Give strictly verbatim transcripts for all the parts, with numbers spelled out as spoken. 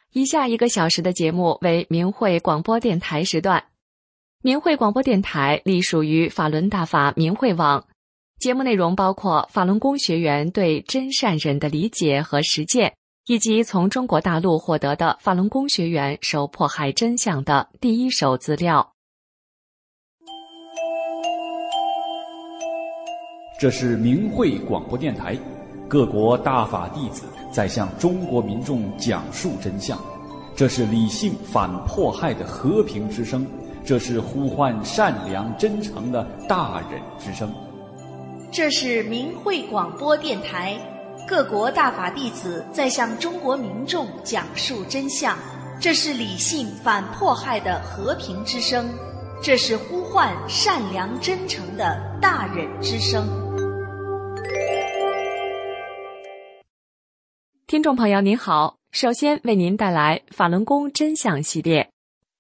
以下一个小时的节目为明慧广播电台时段。明慧广播电台隶属于法轮大法明慧网，节目内容包括法轮功学员对真善忍的理解和实践，以及从中国大陆获得的法轮功学员受迫害真相的第一手资料。 这是明慧广播电台，各国大法弟子在向中国民众讲述真相，这是理性反迫害的和平之声，这是呼唤善良真诚的大忍之声。 这是明慧广播电台，各国大法弟子在向中国民众讲述真相，这是理性反迫害的和平之声，这是呼唤善良真诚的大忍之声。 听众朋友您好，首先为您带来法轮功真相系列。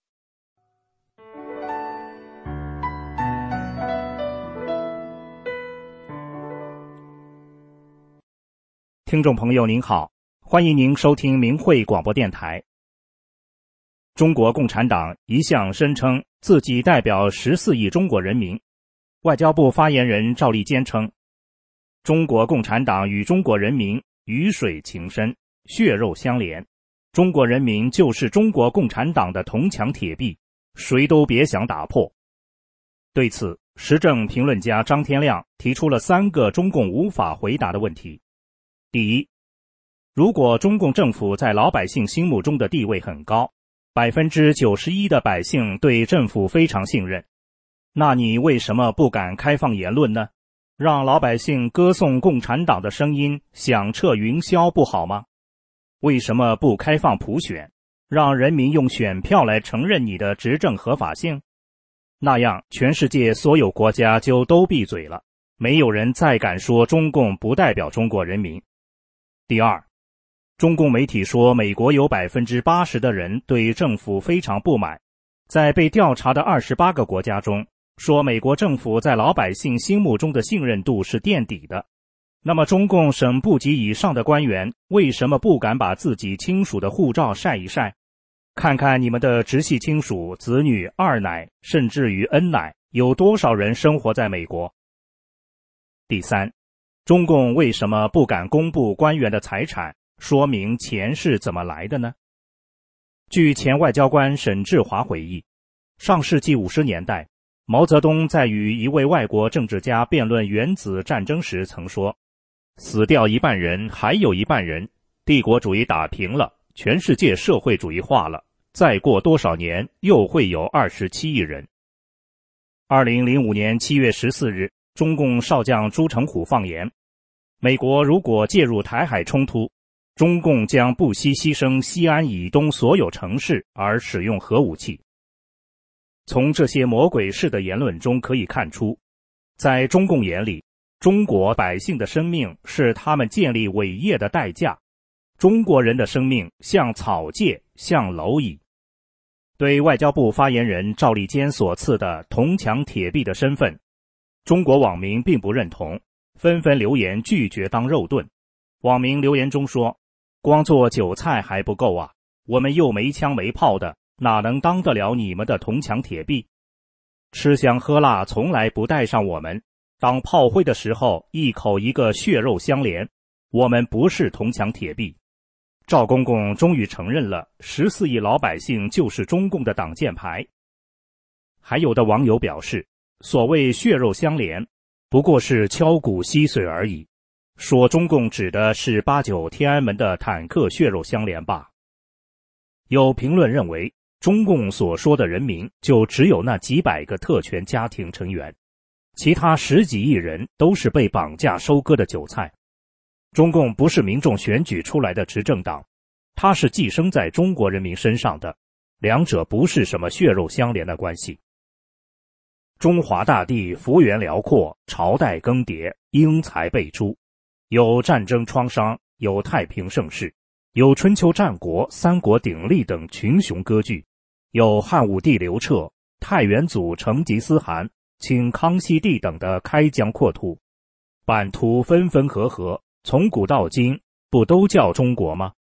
听众朋友您好，欢迎您收听明慧广播电台。中国共产党一向声称自己代表十四亿中国人民。外交部发言人赵立坚称，中国共产党与中国人民鱼水情深，血肉相连，中国人民就是中国共产党的铜墙铁壁，谁都别想打破。对此，时政评论家张天亮提出了三个中共无法回答的问题。第一，如果中共政府在老百姓心目中的地位很高， 百分之九十一 的百姓对政府非常信任，那你为什么不敢开放言论呢？让老百姓歌颂共产党的声音响彻云霄不好吗？为什么不开放普选，让人民用选票来承认你的执政合法性？那样全世界所有国家就都闭嘴了，没有人再敢说中共不代表中国人民。第二，中共媒体说美国有 百分之八十 的人对政府非常不满，在被调查的二十八个国家中，说美国政府在老百姓心目中的信任度是垫底的。那么中共省部级以上的官员为什么不敢把自己亲属的护照晒一晒？看看你们的直系亲属、子女、二奶，甚至于恩奶，有多少人生活在美国？第三，中共为什么不敢公布官员的财产，说明钱是怎么来的呢？据前外交官沈志华回忆，上世纪五十年代，毛泽东在与一位外国政治家辩论原子战争时曾说，死掉一半人，还有一半人，帝国主义打平了，全世界社会主义化了，再过多少年又会有二十七亿人。二零零五年七月十四日，中共少将朱成虎放言，美国如果介入台海冲突，中共将不惜牺牲西安以东所有城市而使用核武器。从这些魔鬼式的言论中可以看出，在中共眼里，中国百姓的生命是他们建立伟业的代价，中国人的生命像草芥，像蝼蚁。对外交部发言人赵立坚所赐的铜墙铁壁的身份，中国网民并不认同，纷纷留言拒绝当肉盾。网民留言中说，光做韭菜还不够啊，我们又没枪没炮的，哪能当得了你们的铜墙铁壁？吃香喝辣从来不带上我们，当炮灰的时候一口一个血肉相连，我们不是铜墙铁壁。赵公公终于承认了十四亿老百姓就是中共的挡箭牌。还有的网友表示，所谓血肉相连不过是敲骨吸髓而已，说中共指的是八九天安门的坦克血肉相连吧。有评论认为，中共所说的人民就只有那几百个特权家庭成员，其他十几亿人都是被绑架收割的韭菜。中共不是民众选举出来的执政党，它是寄生在中国人民身上的，两者不是什么血肉相连的关系。中华大地幅员辽阔，朝代更迭，英才辈出，有战争创伤，有太平盛世，有春秋战国、三国鼎立等群雄割据，有汉武帝刘彻、太元祖成吉思汗、清康熙帝等的开疆扩土，版图分分合合，从古到今不都叫中国吗？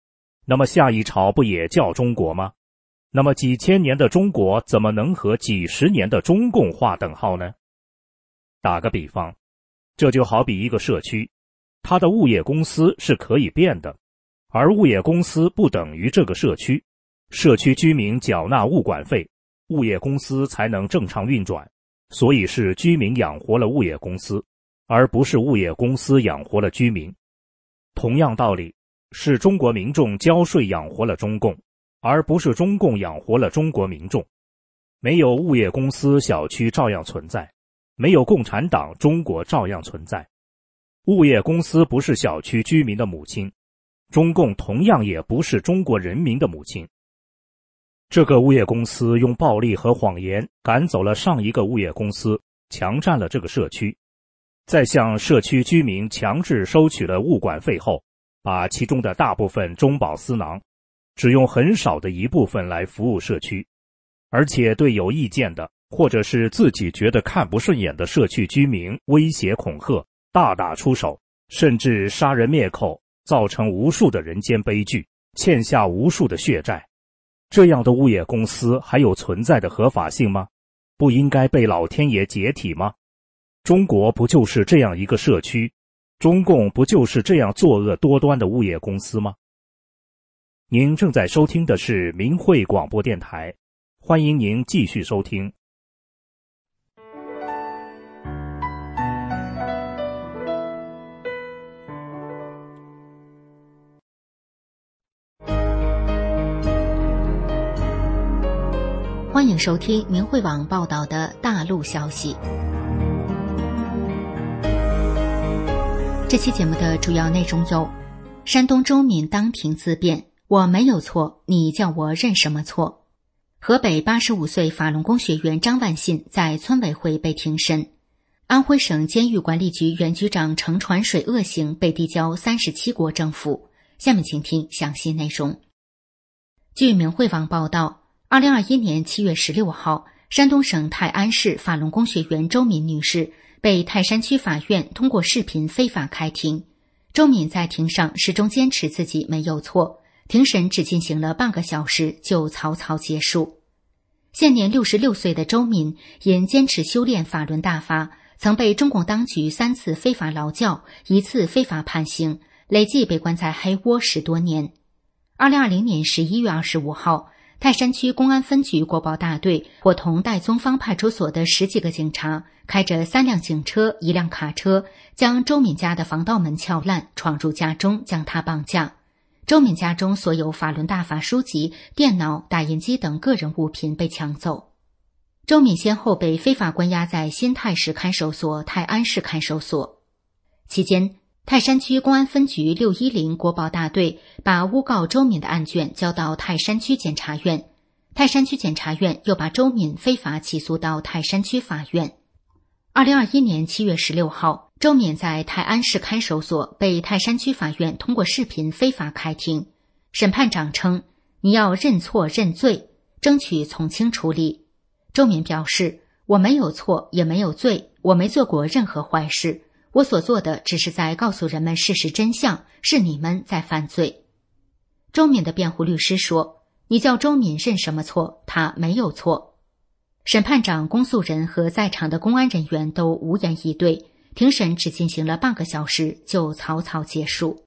那么下一朝不也叫中国吗？那么几千年的中国怎么能和几十年的中共划等号呢？打个比方，这就好比一个社区，它的物业公司是可以变的，而物业公司不等于这个社区，社区居民缴纳物管费，物业公司才能正常运转，所以是居民养活了物业公司，而不是物业公司养活了居民。同样道理，是中国民众交税养活了中共，而不是中共养活了中国民众。没有物业公司，小区照样存在；没有共产党，中国照样存在。物业公司不是小区居民的母亲，中共同样也不是中国人民的母亲。这个物业公司用暴力和谎言赶走了上一个物业公司，强占了这个社区，在向社区居民强制收取了物管费后，把其中的大部分中饱私囊，只用很少的一部分来服务社区，而且对有意见的或者是自己觉得看不顺眼的社区居民威胁恐吓，大打出手，甚至杀人灭口，造成无数的人间悲剧，欠下无数的血债。这样的物业公司还有存在的合法性吗？不应该被老天爷解体吗？中国不就是这样一个社区？中共不就是这样作恶多端的物业公司吗？您正在收听的是明慧广播电台，欢迎您继续收听。 欢迎收听明慧网报道的大陆消息。这期节目的主要内容有：山东周敏当庭自辩，我没有错，你叫我认什么错；河北八十五岁法轮功学员张万信在村委会被庭审；安徽省监狱管理局原局长程传水恶行被递交三十七国政府。下面请听详细内容。据明慧网报道，二零二一年七月十六号，山东省泰安市法轮功学员周敏女士被泰山区法院通过视频非法开庭。周敏在庭上始终坚持自己没有错，庭审只进行了半个小时就草草结束。现年六十六岁的周敏因坚持修炼法轮大法，曾被中共当局三次非法劳教，一次非法判刑，累计被关在黑窝十多年。二零二零年十一月二十五号，泰山区公安分局国保大队伙同岱宗坊派出所的十几个警察，开着三辆警车、一辆卡车，将周敏家的防盗门撬烂，闯入家中，将她绑架。周敏家中所有法轮大法书籍、电脑、打印机等个人物品被抢走。周敏先后被非法关押在新泰市看守所、泰安市看守所。期间，泰山区公安分局六一零国保大队把诬告周敏的案卷交到泰山区检察院，泰山区检察院又把周敏非法起诉到泰山区法院。二零二一年七月十六号，周敏在泰安市看守所被泰山区法院通过视频非法开庭。审判长称，你要认错认罪，争取从轻处理。周敏表示，我没有错也没有罪，我没做过任何坏事，我所做的只是在告诉人们事实真相，是你们在犯罪。周敏的辩护律师说，你叫周敏认什么错，他没有错。审判长、公诉人和在场的公安人员都无言以对，庭审只进行了半个小时就草草结束。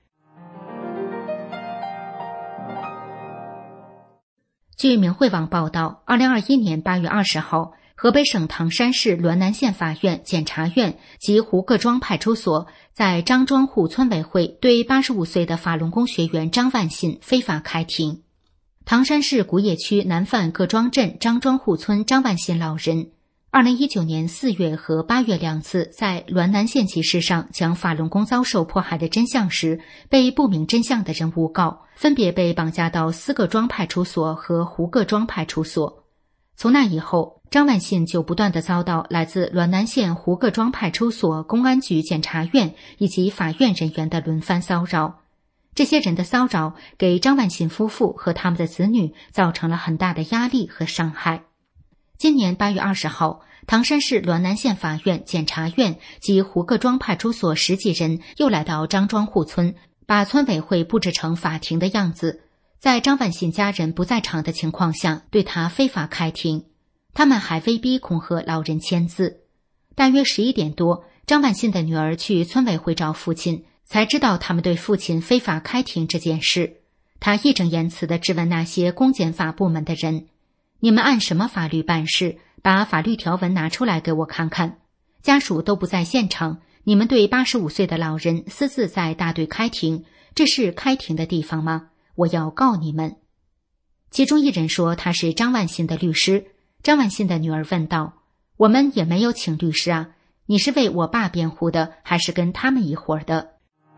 据明慧网报道，二零二一年八月二十号，河北省唐山市滦南县法院、检察院及胡各庄派出所在张庄户村委会对八十五岁的法轮功学员张万信非法开庭。唐山市古冶区南范各庄镇张庄户村张万信老人，二零一九年四月和八月两次在滦南县集市上讲法轮功遭受迫害的真相时，被不明真相的人诬告，分别被绑架到思各庄派出所和胡各庄派出所。从那以后，张万信就不断地遭到来自滦南县胡各庄派出所、公安局、检察院以及法院人员的轮番骚扰。这些人的骚扰给张万信夫妇和他们的子女造成了很大的压力和伤害。今年八月二十号，唐山市滦南县法院、检察院及胡各庄派出所十几人又来到张庄户村，把村委会布置成法庭的样子。 在张万信家人不在场的情况下对他非法开庭，他们还威逼恐吓老人签字。大约十一点多，张万信的女儿去村委会找父亲，才知道他们对父亲非法开庭这件事。他义正言辞地质问那些公检法部门的人，你们按什么法律办事？把法律条文拿出来给我看看。家属都不在现场，你们对八十五岁的老人私自在大队开庭，这是开庭的地方吗？我要告你们。其中一人说他是张万信的律师。张万信的女儿问道，我们也没有请律师啊，你是为我爸辩护的，还是跟他们一伙的？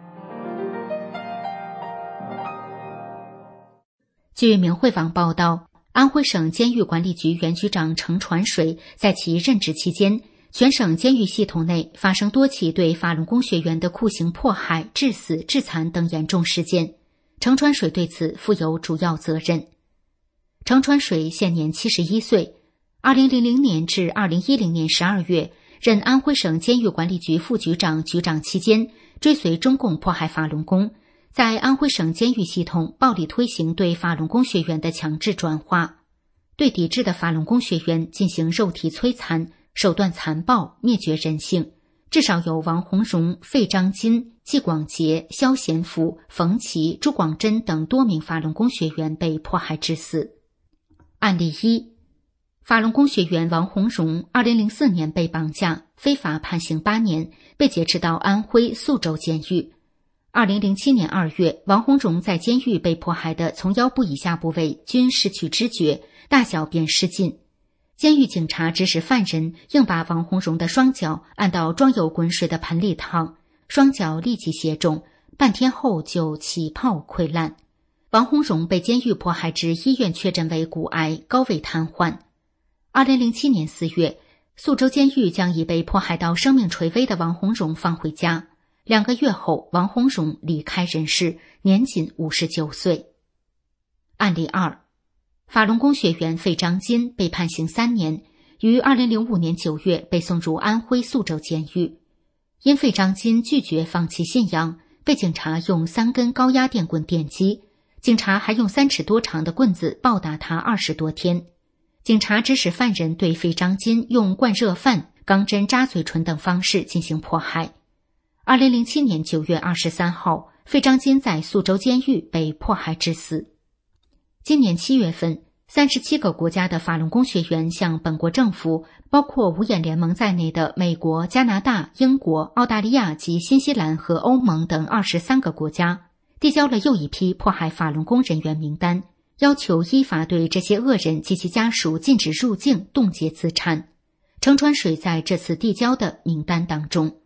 据明慧网报道，安徽省监狱管理局原局长程传水在其任职期间，全省监狱系统内发生多起对法轮功学员的酷刑迫害、致死、致残等严重事件，程传水对此负有主要责任。程传水现年七十一岁，二零零零年至二零一零年十二月任安徽省监狱管理局副局长、局长期间，追随中共迫害法轮功，在安徽省监狱系统暴力推行对法轮功学员的强制转化，对抵制的法轮功学员进行肉体摧残，手段残暴，灭绝人性。至少有王洪荣、费章金、季广杰、肖贤福、冯琦、朱广珍等多名法轮功学员被迫害致死。案例一，法轮功学员王洪荣二零零四年被绑架，非法判刑八年，被劫持到安徽宿州监狱。二零零七年二月，王洪荣在监狱被迫害的从腰部以下部位均失去知觉，大小便失禁。监狱警察指使犯人硬把王洪荣的双脚按到装有滚水的盆里烫，双脚立即血肿，半天后就起泡溃烂。王洪荣被监狱迫害至医院确诊为骨癌，高位瘫痪。二零零七年四月，宿州监狱将已被迫害到生命垂危的王洪荣放回家。两个月后，王洪荣离开人世，年仅五十九岁。案例二，法轮功学员费章金被判刑三年，于二零零五年九月被送入安徽宿州监狱。因费章金拒绝放弃信仰，被警察用三根高压电棍电击，警察还用三尺多长的棍子暴打他二十多天。警察指使犯人对费章金用灌热饭、钢针扎嘴唇等方式进行迫害。二零零七年九月二十三号，费章金在宿州监狱被迫害致死。今年七月份，三十七个国家的法轮功学员向本国政府，包括五眼联盟在内的美国、加拿大、英国、澳大利亚及新西兰和欧盟等二十三个国家递交了又一批迫害法轮功人员名单，要求依法对这些恶人及其家属禁止入境、冻结资产。程传水在这次递交的名单当中。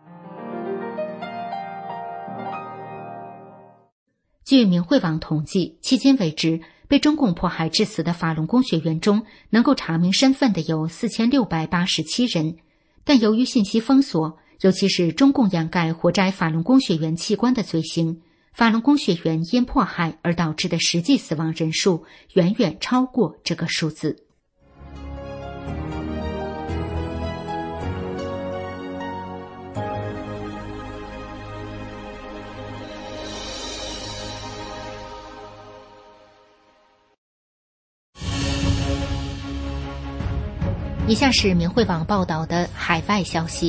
据明慧网统计，迄今为止，被中共迫害致死的法轮功学员中，能够查明身份的有四千六百八十七人，但由于信息封锁，尤其是中共掩盖活摘法轮功学员器官的罪行，法轮功学员因迫害而导致的实际死亡人数远远超过这个数字。以下是明慧网报道的海外消息，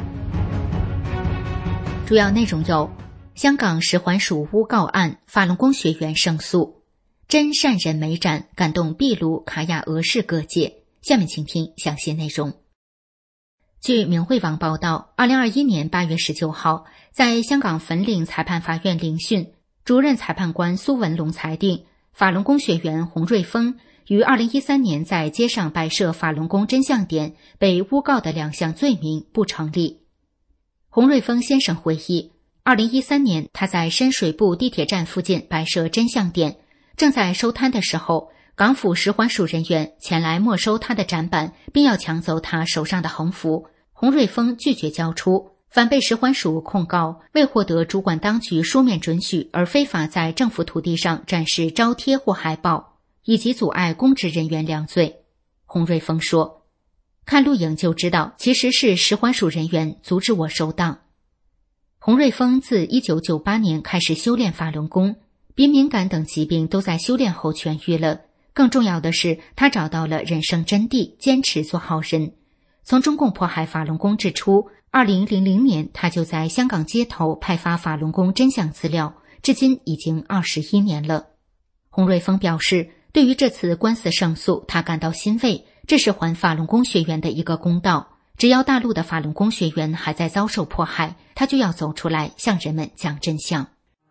主要内容有：香港食环署诬告案，法轮功学员胜诉；真善人美展感动秘鲁、卡亚俄市各界。下面请听详细内容。据明慧网报道，二零二一年八月十九号，在香港粉岭裁判法院聆讯，主任裁判官苏文龙裁定，法轮功学员洪瑞峰于二零一三年在街上摆设法轮功真相点被诬告的两项罪名不成立。洪瑞峰先生回忆，二零一三年他在深水埗地铁站附近摆设真相点，正在收摊的时候，港府食环署人员前来没收他的展板，并要抢走他手上的横幅。洪瑞峰拒绝交出，反被食环署控告未获得主管当局书面准许而非法在政府土地上展示招贴或海报，以及阻碍公职人员两罪。洪瑞峰说，看录影就知道其实是食环署人员阻止我收档。洪瑞峰自一九九八年开始修炼法轮功， 鼻敏感等疾病都在修炼后痊愈了。更重要的是，他找到了人生真谛，坚持做好人。从中共迫害法轮功之初，二零零零年他就在香港街头派发法轮功真相资料，至今已经二十一年了。洪瑞峰表示，对于这次官司胜诉，他感到欣慰，这是还法轮功学员的一个公道。只要大陆的法轮功学员还在遭受迫害，他就要走出来向人们讲真相。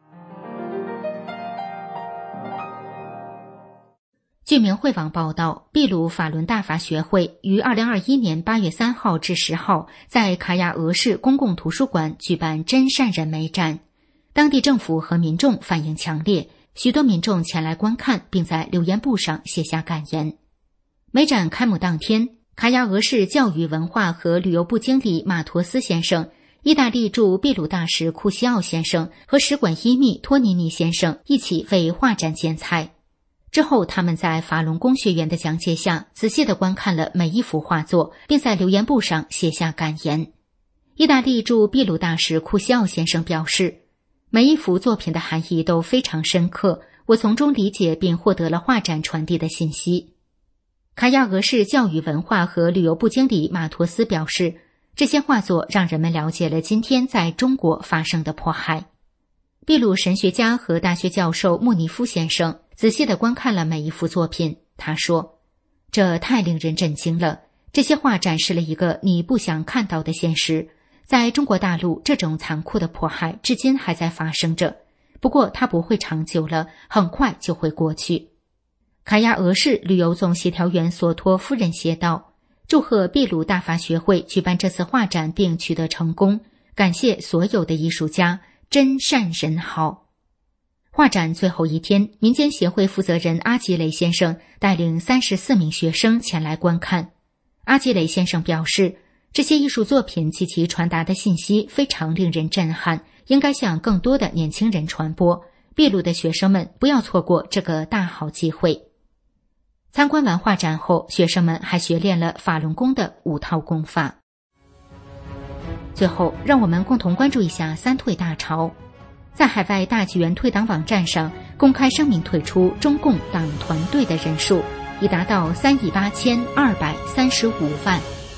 据明慧网报道，秘鲁法轮大法学会于二零二一年八月三号至十号在卡亚俄市公共图书馆举办真善人美展，当地政府和民众反应强烈，许多民众前来观看，并在留言簿上写下感言。美展开幕当天，卡亚俄市教育文化和旅游部经理马托斯先生、意大利驻秘鲁大使库西奥先生和使馆医秘托尼尼先生一起为画展剪彩。之后，他们在法轮功学员的讲解下，仔细地观看了每一幅画作，并在留言簿上写下感言。意大利驻秘鲁大使库西奥先生表示，每一幅作品的含义都非常深刻，我从中理解并获得了画展传递的信息。卡亚俄市教育文化和旅游部经理马托斯表示，这些画作让人们了解了今天在中国发生的迫害。秘鲁神学家和大学教授穆尼夫先生仔细地观看了每一幅作品，他说，这太令人震惊了，这些画展示了一个你不想看到的现实。在中国大陆，这种残酷的迫害至今还在发生着，不过它不会长久了，很快就会过去。卡亚俄市旅游总协调员索托夫人写道，祝贺秘鲁大法学会举办这次画展并取得成功，感谢所有的艺术家，真善人好。画展最后一天，民间协会负责人阿吉雷先生带领三十四名学生前来观看。阿吉雷先生表示，这些艺术作品及其传达的信息非常令人震撼，应该向更多的年轻人传播。秘鲁的学生们不要错过这个大好机会。参观完画展后，学生们还学练了法轮功的五套功法。最后，让我们共同关注一下三退大潮。在海外大纪元退党网站上公开声明退出中共党团队的人数已达到三亿八千二百三十五万。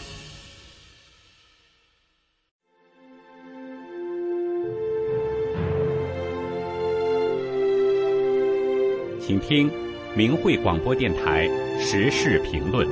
请听明慧广播电台时事评论。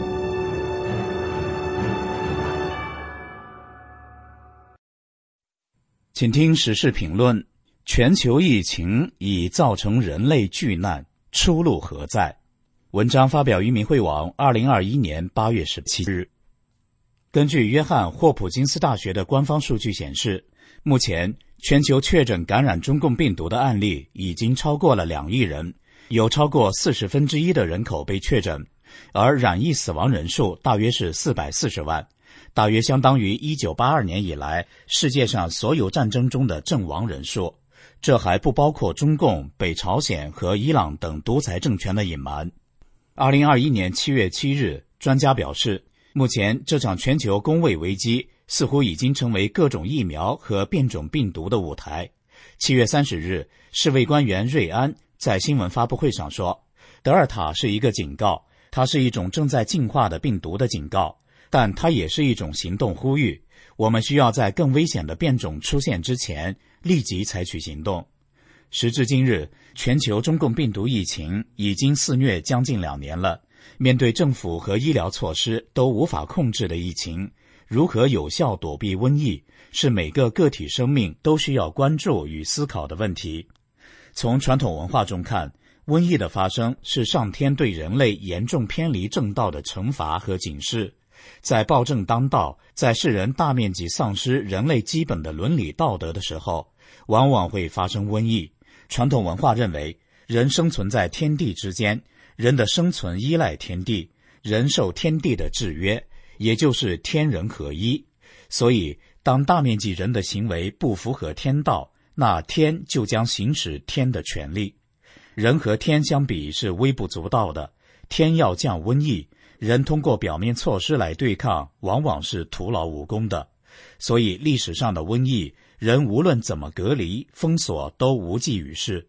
请听时事评论。全球疫情已造成人类巨难，出路何在？文章发表于明慧网二零二一年八月十七日。根据约翰霍普金斯大学的官方数据显示，目前全球确诊感染中共病毒的案例已经超过了两亿人，有超过四十分之一的人口被确诊，而染疫死亡人数大约是四百四十万，大约相当于一九八二年以来世界上所有战争中的阵亡人数。这还不包括中共、北朝鲜和伊朗等独裁政权的隐瞒。二零二一年七月七日，专家表示，目前这场全球公卫危机似乎已经成为各种疫苗和变种病毒的舞台。七月三十日，世卫官员瑞安在新闻发布会上说，德尔塔是一个警告，它是一种正在进化的病毒的警告，但它也是一种行动呼吁。我们需要在更危险的变种出现之前立即采取行动。时至今日，全球中共病毒疫情已经肆虐将近两年了。面对政府和医疗措施都无法控制的疫情，如何有效躲避瘟疫，是每个个体生命都需要关注与思考的问题。从传统文化中看，瘟疫的发生是上天对人类严重偏离正道的惩罚和警示。在暴政当道，在世人大面积丧失人类基本的伦理道德的时候，往往会发生瘟疫。传统文化认为，人生存在天地之间，人的生存依赖天地，人受天地的制约，也就是天人合一。所以，当大面积人的行为不符合天道，那天就将行使天的权利。人和天相比是微不足道的，天要降瘟疫，人通过表面措施来对抗，往往是徒劳无功的。所以历史上的瘟疫，人无论怎么隔离、封锁都无济于事，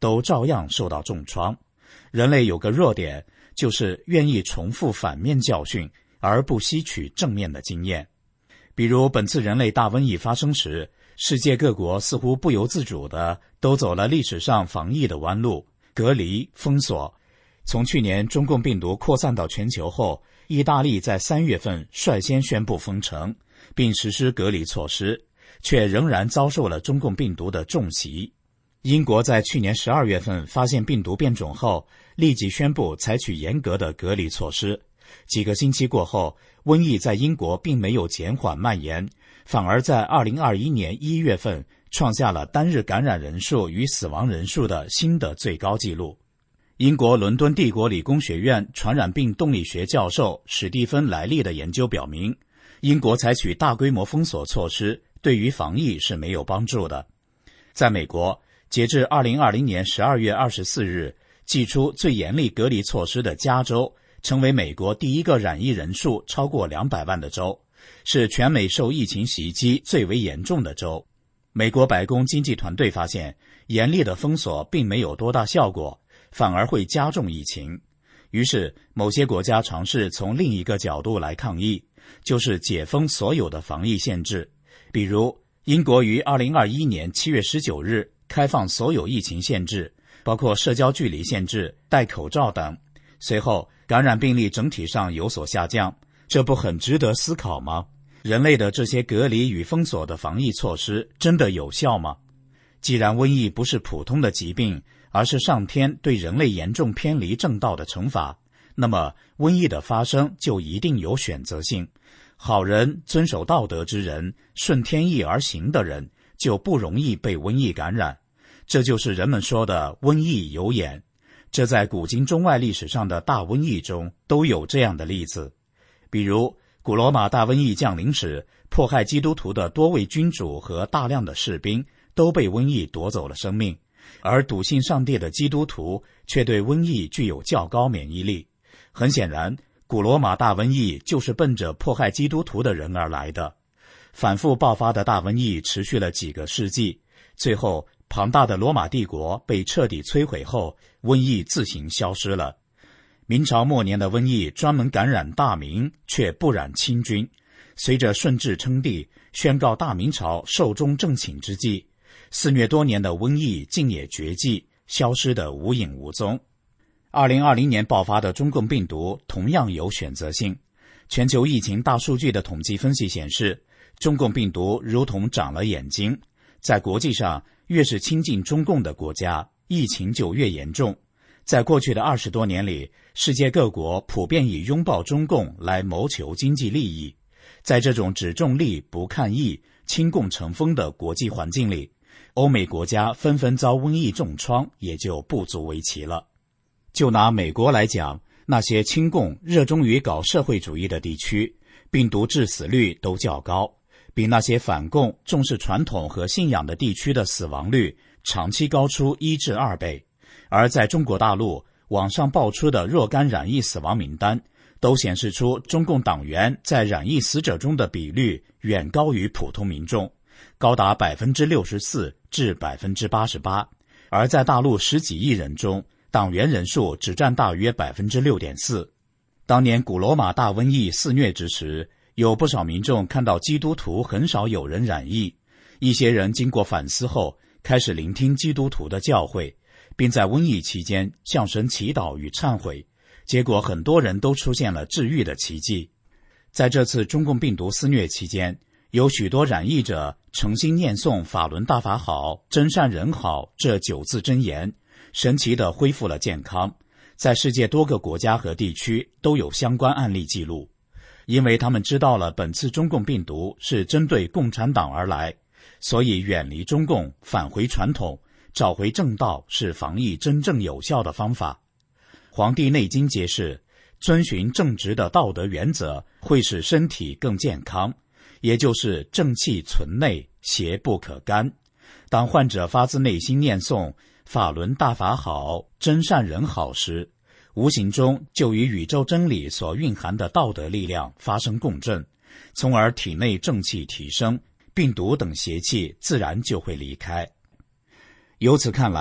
都照样受到重创。人类有个弱点，就是愿意重复反面教训，而不吸取正面的经验。比如本次人类大瘟疫发生时，世界各国似乎不由自主地都走了历史上防疫的弯路，隔离、封锁。从去年中共病毒扩散到全球后，意大利在三月份率先宣布封城，并实施隔离措施，却仍然遭受了中共病毒的重袭。英国在去年十二月份发现病毒变种后，立即宣布采取严格的隔离措施。几个星期过后，瘟疫在英国并没有减缓蔓延，反而在二零二一年一月份创下了单日感染人数与死亡人数的新的最高纪录。英国伦敦帝国理工学院传染病动力学教授史蒂芬·莱利的研究表明，英国采取大规模封锁措施对于防疫是没有帮助的。在美国，截至二零二零年十二月二十四日，祭出最严厉隔离措施的加州成为美国第一个染疫人数超过两百万的州，是全美受疫情袭击最为严重的州。美国白宫经济团队发现，严厉的封锁并没有多大效果，反而会加重疫情。于是某些国家尝试从另一个角度来抗议，就是解封所有的防疫限制。比如英国于二零二一年七月十九日开放所有疫情限制，包括社交距离限制、戴口罩等。随后感染病例整体上有所下降，这不很值得思考吗？人类的这些隔离与封锁的防疫措施真的有效吗？既然瘟疫不是普通的疾病，而是上天对人类严重偏离正道的惩罚，那么瘟疫的发生就一定有选择性。好人、遵守道德之人、顺天意而行的人就不容易被瘟疫感染。这就是人们说的瘟疫有眼。这在古今中外历史上的大瘟疫中都有这样的例子。比如古罗马大瘟疫降临时，迫害基督徒的多位君主和大量的士兵都被瘟疫夺走了生命，而笃信上帝的基督徒却对瘟疫具有较高免疫力。很显然，古罗马大瘟疫就是奔着迫害基督徒的人而来的。反复爆发的大瘟疫持续了几个世纪，最后庞大的罗马帝国被彻底摧毁后，瘟疫自行消失了。明朝末年的瘟疫专门感染大明，却不染清军。随着顺治称帝，宣告大明朝寿终正寝之际，肆虐多年的瘟疫竟也绝迹，消失得无影无踪。二零二零年爆发的中共病毒同样有选择性。全球疫情大数据的统计分析显示，中共病毒如同长了眼睛，在国际上，越是亲近中共的国家，疫情就越严重。在过去的二十多年里，世界各国普遍以拥抱中共来谋求经济利益。在这种只重利不看义、亲共成风的国际环境里，欧美国家纷纷遭瘟疫重创，也就不足为奇了。就拿美国来讲，那些亲共、热衷于搞社会主义的地区，病毒致死率都较高，比那些反共、重视传统和信仰的地区的死亡率长期高出一至二倍。而在中国大陆，网上爆出的若干染疫死亡名单都显示出中共党员在染疫死者中的比率远高于普通民众，高达 百分之六十四 至 百分之八十八， 而在大陆十几亿人中，党员人数只占大约 百分之六点四。 当年古罗马大瘟疫肆虐之时，有不少民众看到基督徒很少有人染疫，一些人经过反思后开始聆听基督徒的教诲，并在瘟疫期间向神祈祷与忏悔，结果很多人都出现了治愈的奇迹。在这次中共病毒肆虐期间，有许多染疫者诚心念诵法轮大法好，真善人好这九字真言，神奇地恢复了健康。在世界多个国家和地区都有相关案例记录。因为他们知道了本次中共病毒是针对共产党而来，所以远离中共，返回传统，找回正道是防疫真正有效的方法。《黄帝内经》揭示，遵循正直的道德原则会使身体更健康，也就是正气存内，邪不可干。当患者发自内心念诵法轮大法好，真善人好时，无形中就与宇宙真理所蕴含的道德力量发生共振，从而体内正气提升，病毒等邪气自然就会离开。由此看来，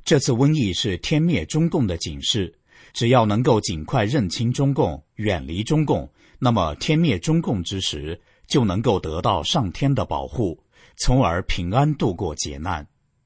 这次瘟疫是天灭中共的警示，只要能够尽快认清中共，远离中共，那么天灭中共之时，就能够得到上天的保护，从而平安度过劫难。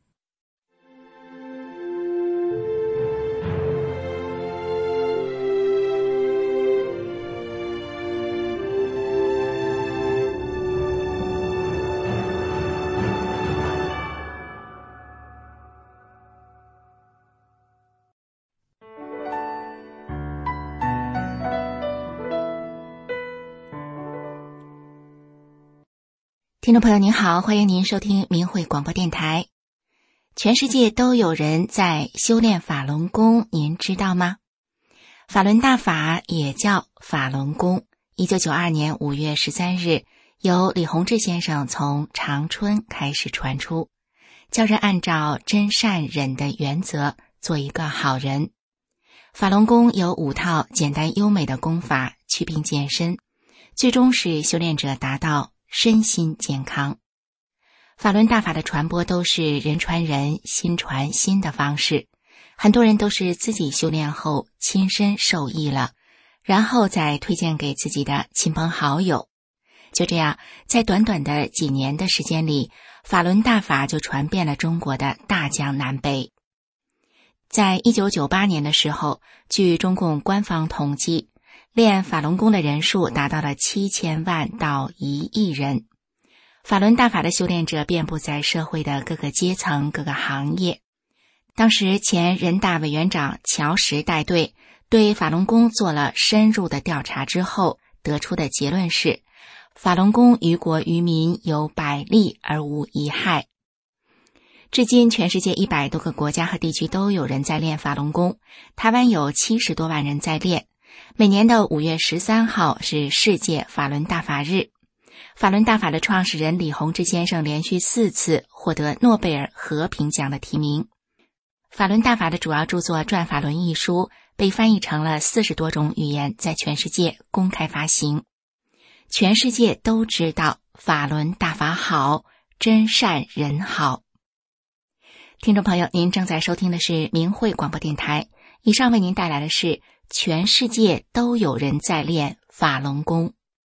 听众朋友您好，欢迎您收听明慧广播电台。全世界都有人在修炼法轮功，您知道吗？法轮大法也叫法轮功。一九九二年五月十三日，由李洪志先生从长春开始传出，教人按照真善忍的原则做一个好人。法轮功有五套简单优美的功法，祛病健身，最终使修炼者达到身心健康。法轮大法的传播都是人传人，心传心的方式，很多人都是自己修炼后亲身受益了，然后再推荐给自己的亲朋好友。就这样，在短短的几年的时间里，法轮大法就传遍了中国的大江南北。在一九九八年的时候，据中共官方统计，练法轮功的人数达到了七千万到一亿人。法轮大法的修炼者遍布在社会的各个阶层、各个行业。当时前人大委员长乔石带队对法轮功做了深入的调查之后，得出的结论是，法轮功于国于民有百利而无一害。至今全世界一百多个国家和地区都有人在练法轮功，台湾有七十多万人在练。每年的五月十三号是世界法轮大法日。法轮大法的创始人李洪志先生连续四次获得诺贝尔和平奖的提名。法轮大法的主要著作《转法轮》一书被翻译成了四十多种语言，在全世界公开发行。全世界都知道法轮大法好，真善人好。听众朋友，您正在收听的是明慧广播电台，以上为您带来的是全世界都有人在练法轮功。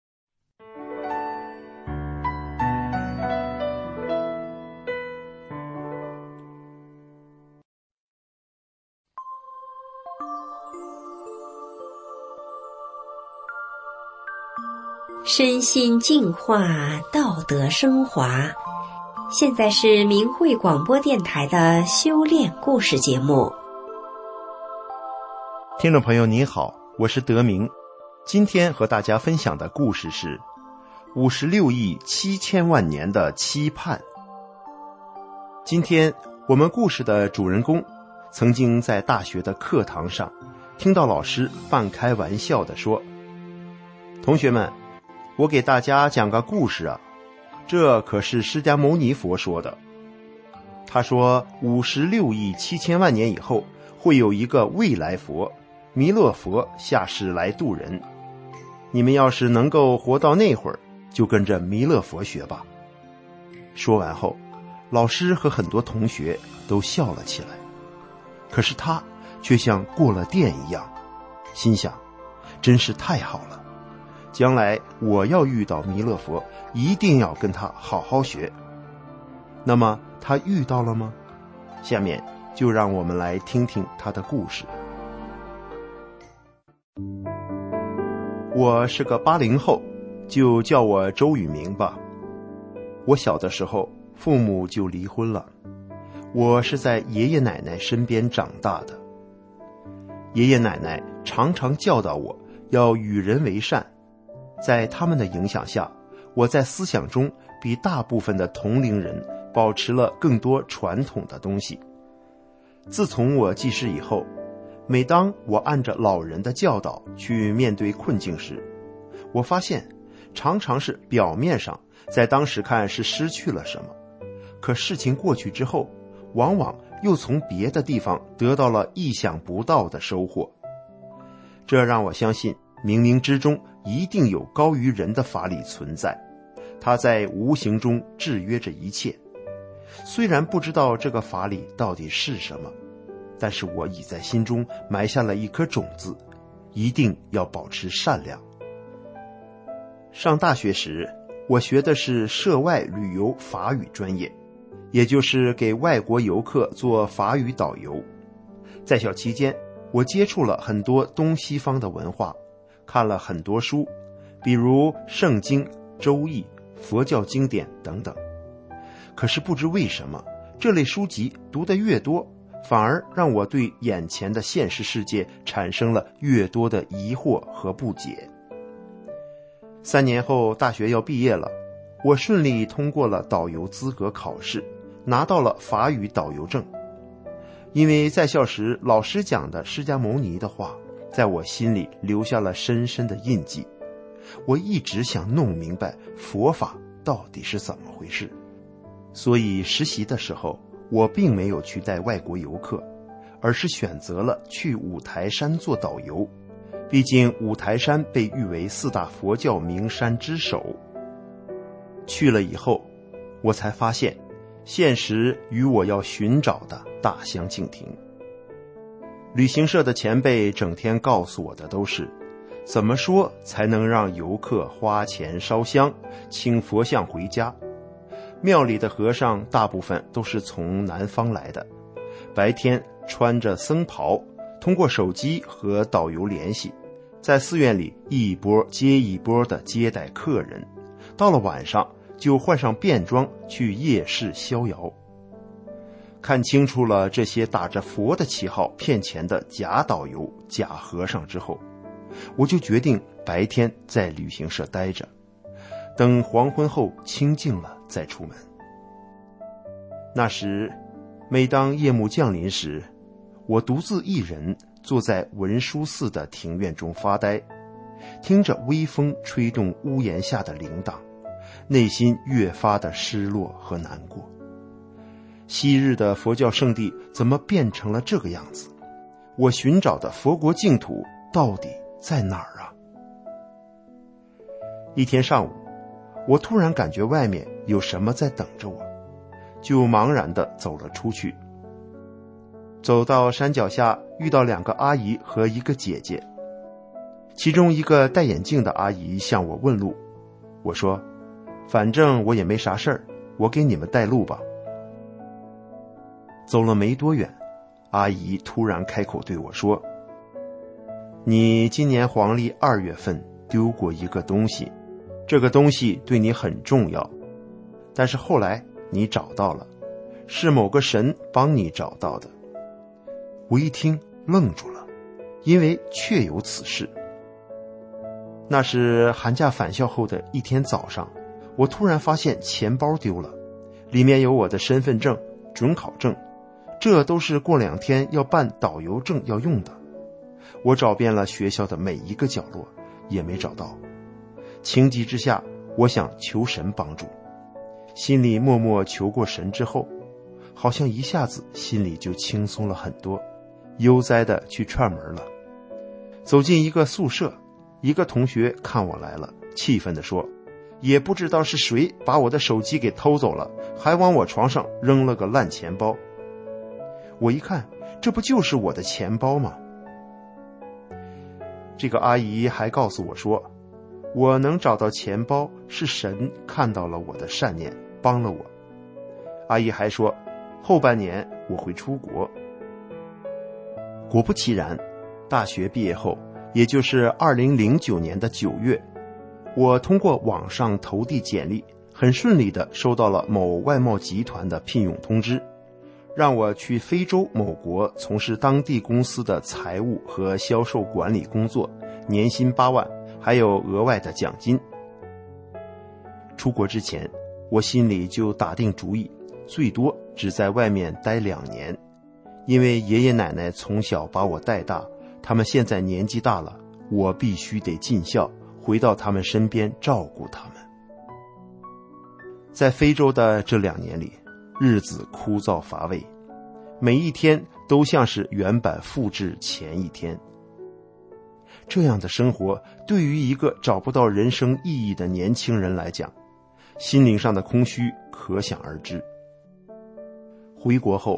身心净化，道德升华。现在是明慧广播电台的修炼故事节目。 听众朋友您好，我是德明。今天和大家分享的故事是五十六亿七千万年的期盼。今天我们故事的主人公曾经在大学的课堂上听到老师半开玩笑地说，同学们，我给大家讲个故事啊，这可是释迦牟尼佛说的。他说五十六亿七千万年以后会有一个未来佛，弥勒佛下世来度人。你们要是能够活到那会儿，就跟着弥勒佛学吧。说完后，老师和很多同学都笑了起来，可是他却像过了电一样，心想，真是太好了，将来我要遇到弥勒佛，一定要跟他好好学。那么他遇到了吗？下面就让我们来听听他的故事。我是个八零后，就叫我周宇明吧。我小的时候父母就离婚了，我是在爷爷奶奶身边长大的。爷爷奶奶常常教导我要与人为善，在他们的影响下，我在思想中比大部分的同龄人保持了更多传统的东西。自从我记事以后，每当我按着老人的教导去面对困境时，我发现常常是表面上在当时看是失去了什么，可事情过去之后，往往又从别的地方得到了意想不到的收获。这让我相信冥冥之中一定有高于人的法理存在，它在无形中制约着一切。虽然不知道这个法理到底是什么， 但是我已在心中埋下了一颗种子，一定要保持善良。上大学时，我学的是涉外旅游法语专业，也就是给外国游客做法语导游。在校期间，我接触了很多东西方的文化，看了很多书，比如圣经、周易、佛教经典等等。可是不知为什么，这类书籍读得越多，反而让我对眼前的现实世界产生了越多的疑惑和不解。三年后，大学要毕业了，我顺利通过了导游资格考试，拿到了法语导游证。因为在校时老师讲的释迦牟尼的话，在我心里留下了深深的印记。我一直想弄明白佛法到底是怎么回事，所以实习的时候，我并没有去带外国游客，而是选择了去五台山做导游。毕竟五台山被誉为四大佛教名山之首。去了以后，我才发现现实与我要寻找的大相径庭。旅行社的前辈整天告诉我的都是怎么说才能让游客花钱烧香请佛像回家。庙里的和尚大部分都是从南方来的，白天穿着僧袍，通过手机和导游联系，在寺院里一波接一波的接待客人，到了晚上就换上便装去夜市逍遥。看清楚了这些打着佛的旗号骗钱的假导游、假和尚之后，我就决定白天在旅行社待着，等黄昏后清静了再出门。那时，每当夜幕降临时，我独自一人坐在文殊寺的庭院中发呆，听着微风吹动屋檐下的铃铛，内心越发的失落和难过。昔日的佛教圣地怎么变成了这个样子？我寻找的佛国净土到底在哪儿啊？一天上午，我突然感觉外面有什么在等着我，就茫然地走了出去。走到山脚下，遇到两个阿姨和一个姐姐，其中一个戴眼镜的阿姨向我问路。我说，反正我也没啥事儿，我给你们带路吧。走了没多远，阿姨突然开口对我说，你今年黄历二月份丢过一个东西，这个东西对你很重要，但是后来你找到了，是某个神帮你找到的。我一听愣住了，因为确有此事。那是寒假返校后的一天早上，我突然发现钱包丢了，里面有我的身份证、准考证，这都是过两天要办导游证要用的。我找遍了学校的每一个角落，也没找到。情急之下，我想求神帮助，心里默默求过神之后，好像一下子心里就轻松了很多，悠哉地去串门了。走进一个宿舍，一个同学看我来了，气愤地说，也不知道是谁把我的手机给偷走了，还往我床上扔了个烂钱包。我一看，这不就是我的钱包吗？这个阿姨还告诉我说，我能找到钱包是神看到了我的善念，帮了我。阿姨还说，后半年我会出国。果不其然，大学毕业后，也就是二零零九年的九月，我通过网上投递简历，很顺利地收到了某外贸集团的聘用通知，让我去非洲某国从事当地公司的财务和销售管理工作，年薪八万，还有额外的奖金。出国之前，我心里就打定主意，最多只在外面待两年，因为爷爷奶奶从小把我带大，他们现在年纪大了，我必须得尽孝，回到他们身边照顾他们。在非洲的这两年里，日子枯燥乏味，每一天都像是原版复制前一天。这样的生活对于一个找不到人生意义的年轻人来讲，心灵上的空虚可想而知。回国后，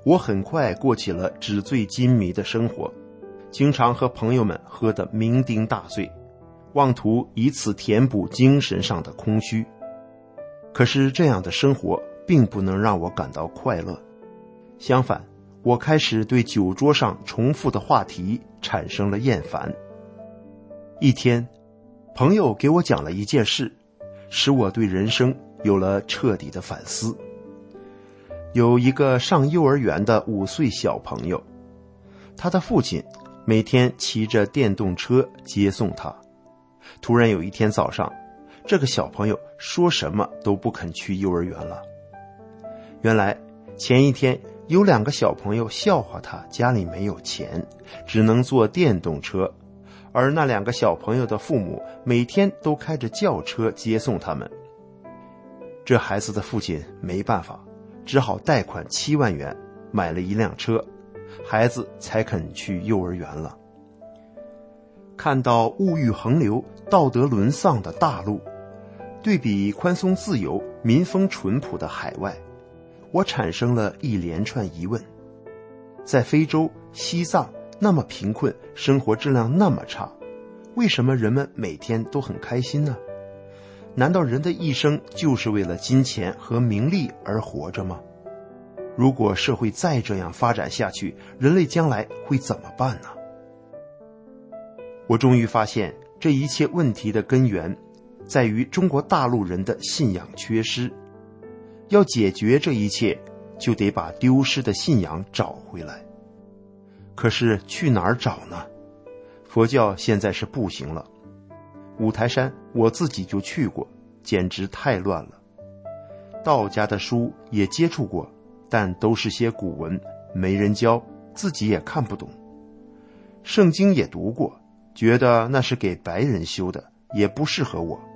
我很快过起了纸醉金迷的生活，经常和朋友们喝得酩酊大醉，妄图以此填补精神上的空虚。可是这样的生活并不能让我感到快乐，相反，我开始对酒桌上重复的话题产生了厌烦。一天，朋友给我讲了一件事，使我对人生有了彻底的反思。有一个上幼儿园的五岁小朋友，他的父亲每天骑着电动车接送他。突然有一天早上，这个小朋友说什么都不肯去幼儿园了。原来前一天有两个小朋友笑话他家里没有钱，只能坐电动车，而那两个小朋友的父母每天都开着轿车接送他们。这孩子的父亲没办法，只好贷款七万元买了一辆车，孩子才肯去幼儿园了。看到物欲横流、道德沦丧的大陆，对比宽松自由、民风淳朴的海外，我产生了一连串疑问。在非洲、西藏那么贫困，生活质量那么差，为什么人们每天都很开心呢？难道人的一生就是为了金钱和名利而活着吗？如果社会再这样发展下去，人类将来会怎么办呢？我终于发现，这一切问题的根源在于中国大陆人的信仰缺失。要解决这一切，就得把丢失的信仰找回来。可是去哪儿找呢？佛教现在是不行了。五台山我自己就去过，简直太乱了。道家的书也接触过，但都是些古文，没人教，自己也看不懂。圣经也读过，觉得那是给白人修的，也不适合我。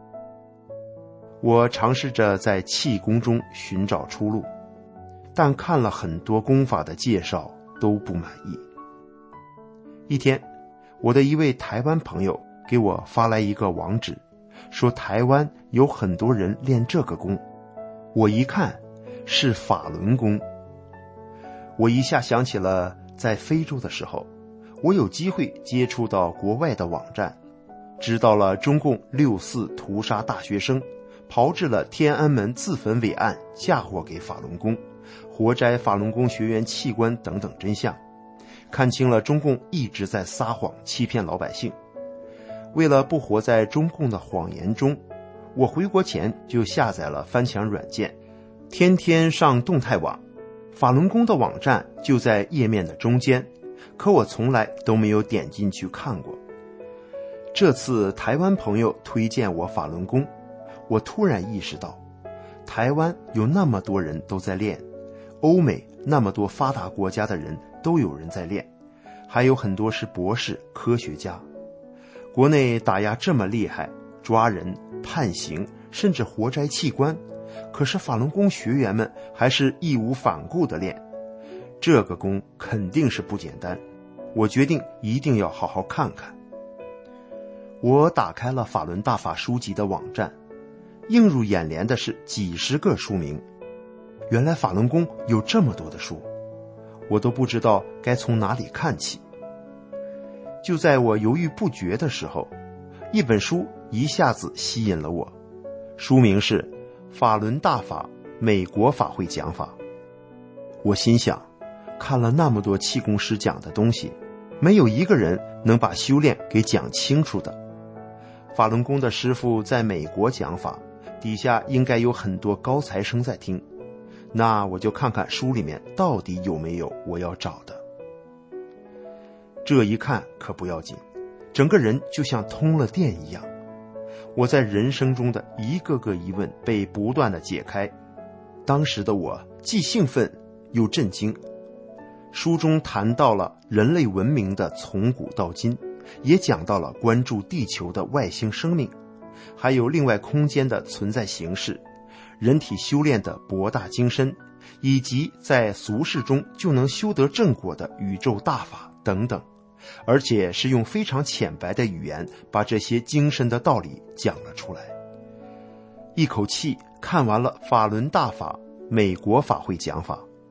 我尝试着在气功中寻找出路，但看了很多功法的介绍都不满意。一天，我的一位台湾朋友给我发来一个网址，说台湾有很多人练这个功。我一看，是法轮功。我一下想起了在非洲的时候，我有机会接触到国外的网站，知道了中共六四屠杀大学生，炮制了天安门自焚伪案嫁祸给法轮功，活摘法轮功学员器官等等真相，看清了中共一直在撒谎欺骗老百姓。为了不活在中共的谎言中，我回国前就下载了翻墙软件，天天上动态网。法轮功的网站就在页面的中间，可我从来都没有点进去看过。这次台湾朋友推荐我法轮功，我突然意识到，台湾有那么多人都在练，欧美那么多发达国家的人都有人在练，还有很多是博士、科学家。国内打压这么厉害，抓人、判刑，甚至活摘器官，可是法轮功学员们还是义无反顾地练。这个功肯定是不简单，我决定一定要好好看看。我打开了法轮大法书籍的网站，映入眼帘的是几十个书名。原来法轮功有这么多的书，我都不知道该从哪里看起。就在我犹豫不决的时候，一本书一下子吸引了我，书名是《法轮大法美国法会讲法》。我心想，看了那么多气功师讲的东西，没有一个人能把修炼给讲清楚的。法轮功的师父在美国讲法，底下应该有很多高材生在听，那我就看看书里面到底有没有我要找的。这一看可不要紧，整个人就像通了电一样。我在人生中的一个个疑问被不断的解开，当时的我既兴奋又震惊。书中谈到了人类文明的从古到今，也讲到了关注地球的外星生命，还有另外空间的存在形式，人体修炼的博大精深，以及在俗世中就能修得正果的宇宙大法等等，而且是用非常浅白的语言把这些精深的道理讲了出来。一口气看完了法轮大法美国法会讲法，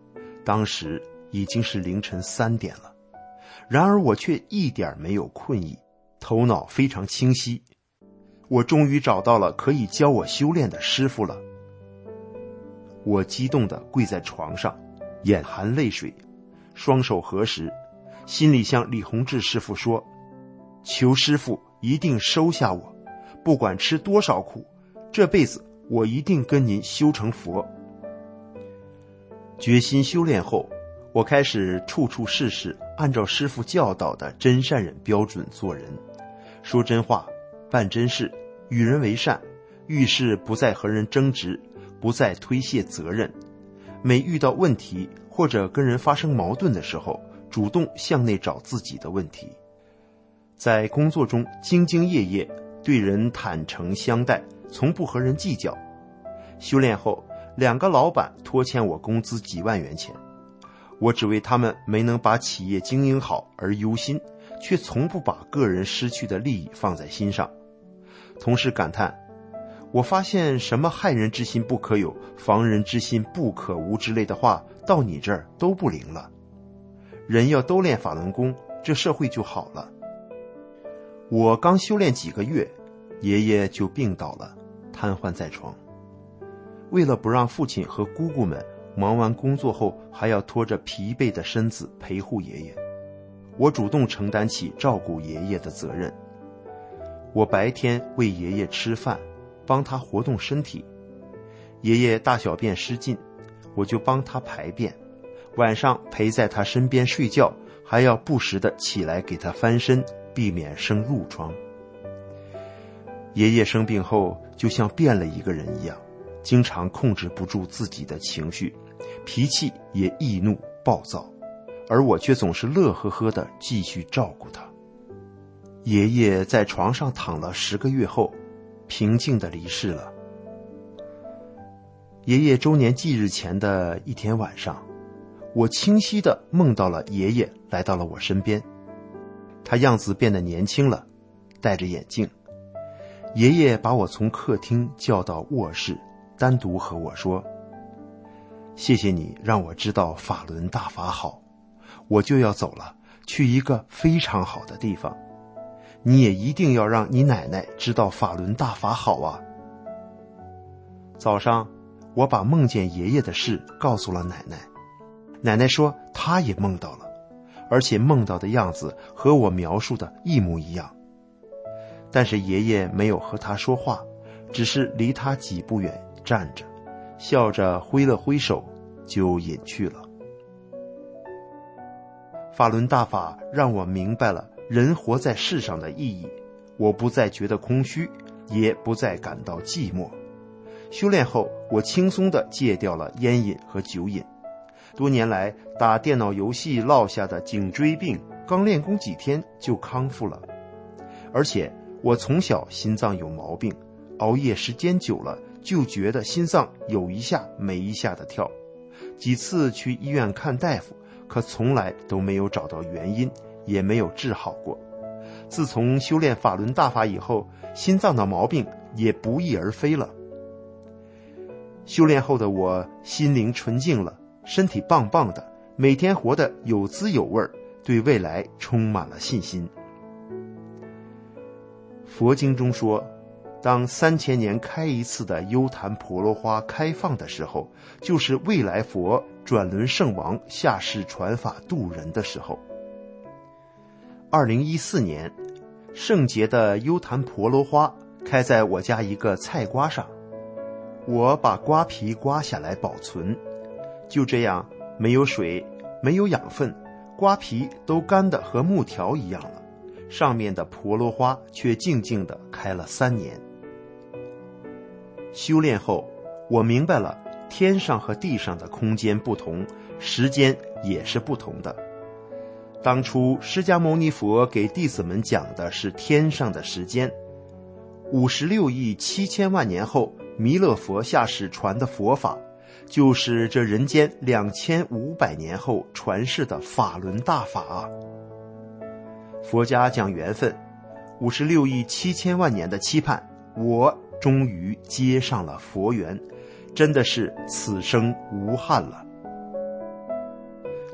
当时已经是凌晨三点了，然而我却一点没有困意，头脑非常清晰。我终于找到了可以教我修炼的师傅了。我激动地跪在床上，眼含泪水，双手合十，心里向李洪志师傅说，求师傅一定收下我，不管吃多少苦，这辈子我一定跟您修成佛。决心修炼后，我开始处处事事按照师父教导的真善忍标准做人，说真话，办真事，与人为善，遇事不再和人争执，不再推卸责任。每遇到问题或者跟人发生矛盾的时候，主动向内找自己的问题。在工作中兢兢业业，对人坦诚相待，从不和人计较。修炼后，两个老板拖欠我工资几万元钱，我只为他们没能把企业经营好而忧心，却从不把个人失去的利益放在心上。同事感叹，我发现什么害人之心不可有，防人之心不可无之类的话到你这儿都不灵了。人要都练法轮功，这社会就好了。我刚修炼几个月，爷爷就病倒了，瘫痪在床。为了不让父亲和姑姑们忙完工作后还要拖着疲惫的身子陪护爷爷，我主动承担起照顾爷爷的责任。我白天喂爷爷吃饭，帮他活动身体，爷爷大小便失禁，我就帮他排便，晚上陪在他身边睡觉，还要不时地起来给他翻身，避免生褥疮。爷爷生病后就像变了一个人一样，经常控制不住自己的情绪，脾气也易怒暴躁，而我却总是乐呵呵地继续照顾他。爷爷在床上躺了十个月后，平静地离世了。爷爷周年忌日前的一天晚上，我清晰地梦到了爷爷来到了我身边，他样子变得年轻了，戴着眼镜。爷爷把我从客厅叫到卧室，单独和我说，谢谢你让我知道法轮大法好，我就要走了，去一个非常好的地方，你也一定要让你奶奶知道法轮大法好啊。早上我把梦见爷爷的事告诉了奶奶，奶奶说她也梦到了，而且梦到的样子和我描述的一模一样。但是爷爷没有和她说话，只是离她几步远站着，笑着挥了挥手就隐去了。法轮大法让我明白了人活在世上的意义，我不再觉得空虚，也不再感到寂寞。修炼后，我轻松地戒掉了烟瘾和酒瘾。多年来打电脑游戏落下的颈椎病，刚练功几天就康复了。而且我从小心脏有毛病，熬夜时间久了就觉得心脏有一下没一下的跳，几次去医院看大夫，可从来都没有找到原因，也没有治好过。自从修炼法轮大法以后，心脏的毛病也不翼而飞了。修炼后的我心灵纯净了，身体棒棒的，每天活得有滋有味，对未来充满了信心。佛经中说，当三千年开一次的幽檀婆罗花开放的时候，就是未来佛转轮圣王下世传法度人的时候。二零一四年，圣洁的幽檀婆罗花开在我家一个菜瓜上，我把瓜皮刮下来保存，就这样没有水，没有养分，瓜皮都干得和木条一样了，上面的婆罗花却静静地开了三年。修炼后，我明白了天上和地上的空间不同，时间也是不同的。当初释迦牟尼佛给弟子们讲的是天上的时间，五十六亿七千万年后弥勒佛下世传的佛法，就是这人间两千五百年后传世的法轮大法啊！佛家讲缘分，五十六亿七千万年的期盼，我终于接上了佛缘，真的是此生无憾了。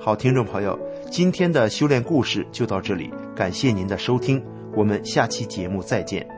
好，听众朋友，今天的修炼故事就到这里，感谢您的收听，我们下期节目再见。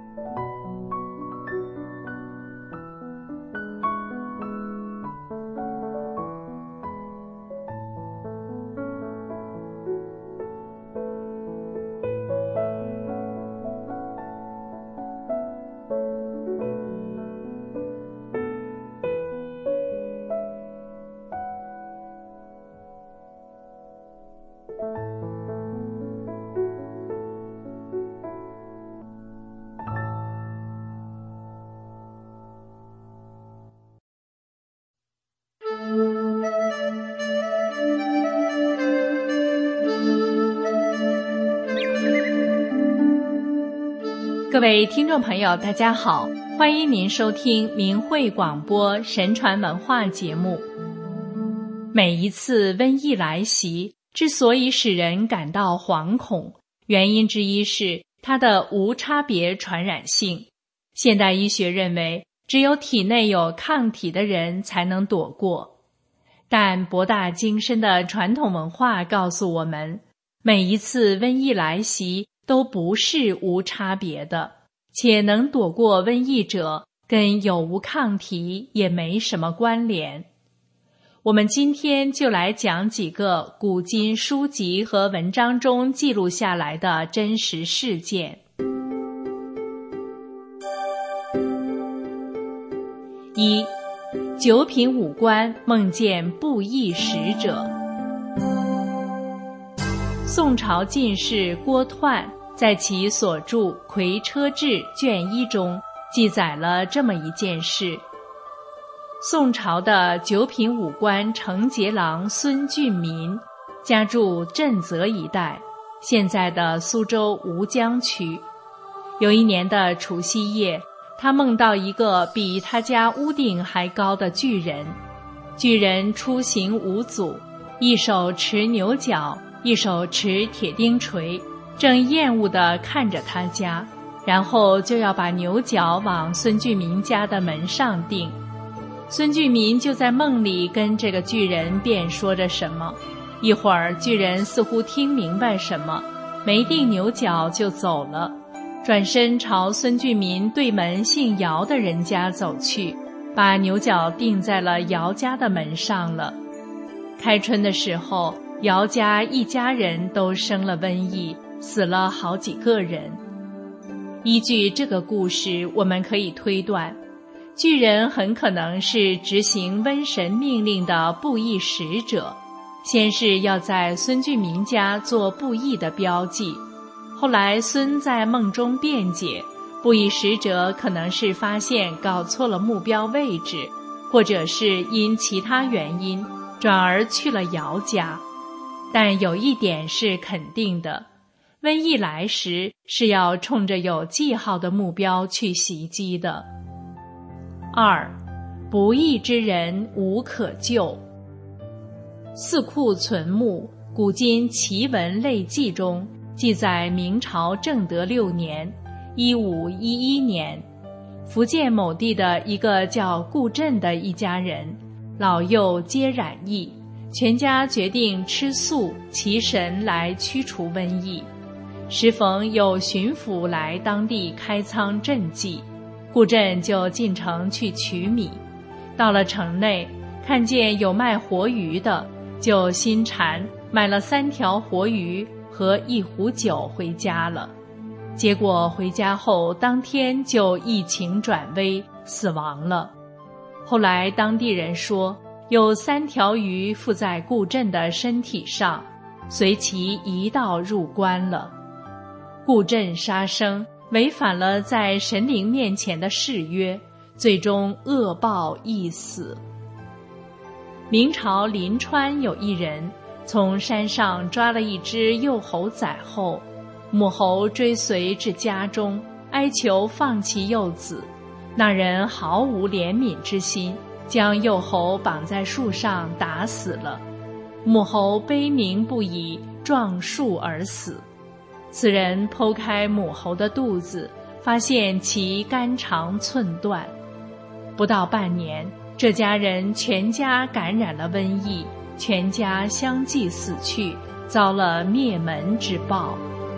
各位听众朋友，大家好，欢迎您收听明慧广播神传文化节目。每一次瘟疫来袭，之所以使人感到惶恐，原因之一是它的无差别传染性。现代医学认为，只有体内有抗体的人才能躲过。但博大精深的传统文化告诉我们，每一次瘟疫来袭都不是无差别的，且能躲过瘟疫者跟有无抗体也没什么关联。我们今天就来讲几个古今书籍和文章中记录下来的真实事件。一，九品武官梦见布衣使者。宋朝进士郭彖在其所著《魁车志》卷一中记载了这么一件事。宋朝的九品武官承节郎孙俊民家住震泽一带，现在的苏州吴江区。有一年的除夕夜，他梦到一个比他家屋顶还高的巨人。巨人出行无阻，一手持牛角，一手持铁钉锤，正厌恶地看着他家，然后就要把牛角往孙俊民家的门上钉。孙俊民就在梦里跟这个巨人辩说着什么，一会儿巨人似乎听明白什么，没钉牛角就走了，转身朝孙俊民对门姓姚的人家走去，把牛角钉在了姚家的门上了。开春的时候，姚家一家人都生了瘟疫，死了好几个人。依据这个故事，我们可以推断，巨人很可能是执行瘟神命令的布衣使者，先是要在孙俊民家做布衣的标记，后来孙在梦中辩解，布衣使者可能是发现搞错了目标位置，或者是因其他原因转而去了姚家。但有一点是肯定的，瘟疫来时是要冲着有记号的目标去袭击的。二，不义之人无可救。四库存目《古今奇闻类记》中记载，明朝正德六年一五一一年，福建某地的一个叫顾振的一家人，老幼皆染疫，全家决定吃素祈神来驱除瘟疫。时逢有巡抚来当地开仓赈济，顾振就进城去取米。到了城内，看见有卖活鱼的，就心馋，买了三条活鱼和一壶酒回家了。结果回家后当天就疫情转危，死亡了。后来当地人说，有三条鱼附在顾振的身体上，随其一道入关了。顾振杀生，违反了在神灵面前的誓约，最终恶报一死。明朝临川有一人从山上抓了一只幼猴宰后，母猴追随至家中，哀求放弃幼子。那人毫无怜悯之心，将幼猴绑在树上打死了。母猴悲鸣不已，撞树而死。此人剖开母猴的肚子，发现其肝肠寸断。不到半年，这家人全家感染了瘟疫， 全家相继死去，遭了灭门之报。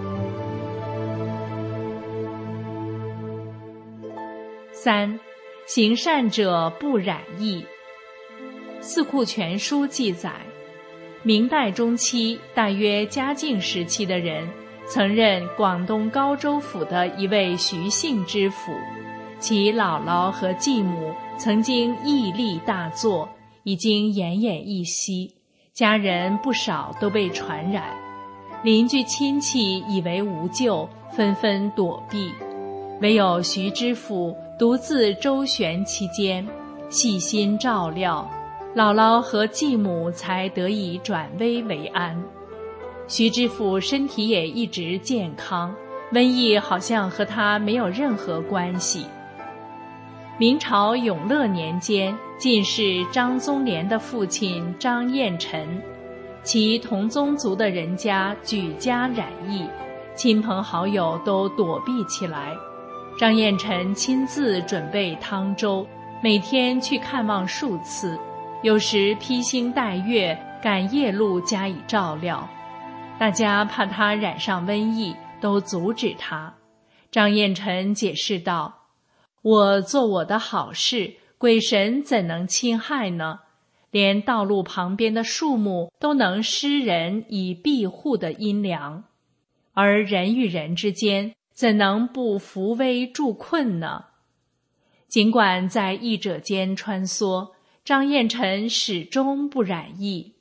三，行善者不染疫。《四库全书》记载，明代中期，大约嘉靖时期的人，曾任广东高州府的一位徐姓知府，其姥姥和继母曾经疫力大作，已经奄奄一息，家人不少都被传染，邻居亲戚以为无救，纷纷躲避，唯有徐知府独自周旋其间，细心照料，姥姥和继母才得以转危为安。徐知府身体也一直健康，瘟疫好像和他没有任何关系。明朝永乐年间，进士张宗廉的父亲张彦臣，其同宗族的人家举家染疫，亲朋好友都躲避起来。张彦臣亲自准备汤粥，每天去看望数次，有时披星戴月赶夜路加以照料。大家怕他染上瘟疫，都阻止他。张彦臣解释道：我做我的好事，鬼神怎能侵害呢？连道路旁边的树木都能施人以庇护的阴凉，而人与人之间怎能不扶危助困呢？尽管在疫者间穿梭，张彦臣始终不染疫。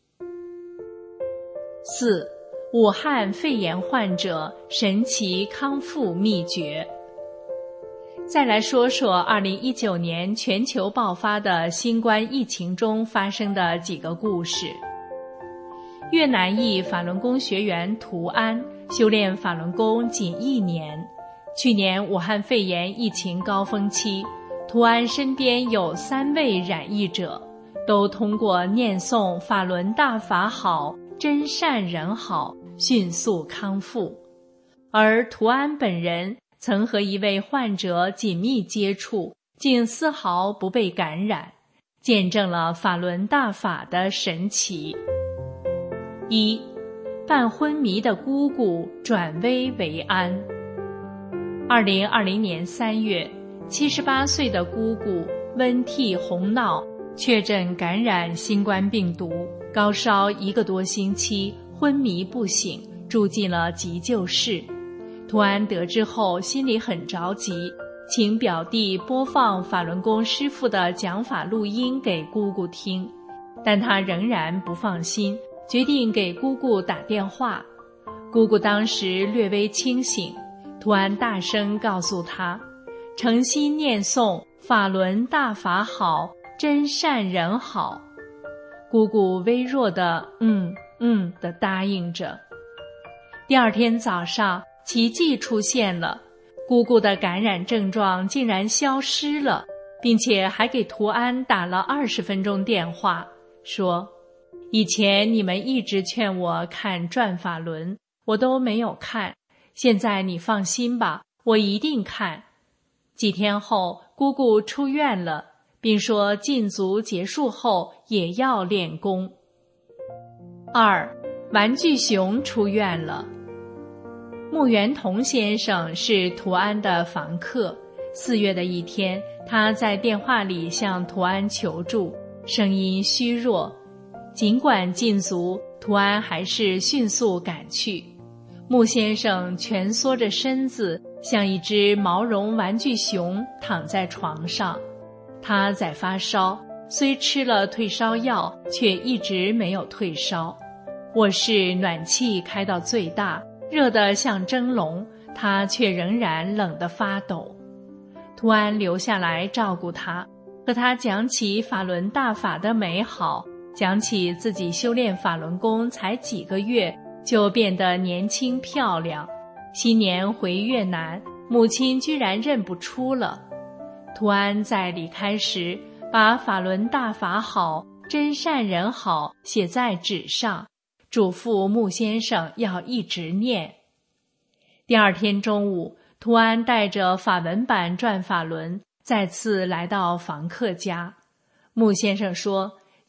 四，武汉肺炎患者神奇康复秘诀。再来说说二零一九年全球爆发的新冠疫情中发生的几个故事。越南裔法轮功学员涂安修炼法轮功仅一年，去年武汉肺炎疫情高峰期，涂安身边有三位染疫者，都通过念诵法轮大法好，真善人好，迅速康复。而涂安本人曾和一位患者紧密接触，竟丝毫不被感染，见证了法轮大法的神奇。一，半昏迷的姑姑转危为安。二零二零年三月，七十八岁的姑姑温涕红闹，确诊感染新冠病毒，高烧一个多星期，昏迷不醒，住进了急救室。涂安得知后心里很着急，请表弟播放法轮功师父的讲法录音给姑姑听，但他仍然不放心，决定给姑姑打电话。姑姑当时略微清醒，涂安大声告诉她，诚心念诵法轮大法好，真善人好。姑姑微弱的嗯嗯地答应着。第二天早上，奇迹出现了，姑姑的感染症状竟然消失了，并且还给涂安打了二十分钟电话，说：以前你们一直劝我看转法轮，我都没有看，现在你放心吧，我一定看。几天后，姑姑出院了，并说禁足结束后也要练功。二，玩具熊出院了。穆元同先生是涂安的房客，四月的一天，他在电话里向涂安求助，声音虚弱。尽管禁足，涂安还是迅速赶去。穆先生蜷缩着身子，像一只毛绒玩具熊躺在床上。他在发烧，虽吃了退烧药，却一直没有退烧。卧室暖气开到最大，热得像蒸笼，他却仍然冷得发抖。涂安留下来照顾他，和他讲起法轮大法的美好，讲起自己修炼法轮功才几个月就变得年轻漂亮。新年回越南，母亲居然认不出了。涂安在离开时，把法轮大法好，真善人好写在纸上，嘱咐穆先生要一直念。第二天中午，涂安带着法文版转法轮再次来到房客家。穆先生说，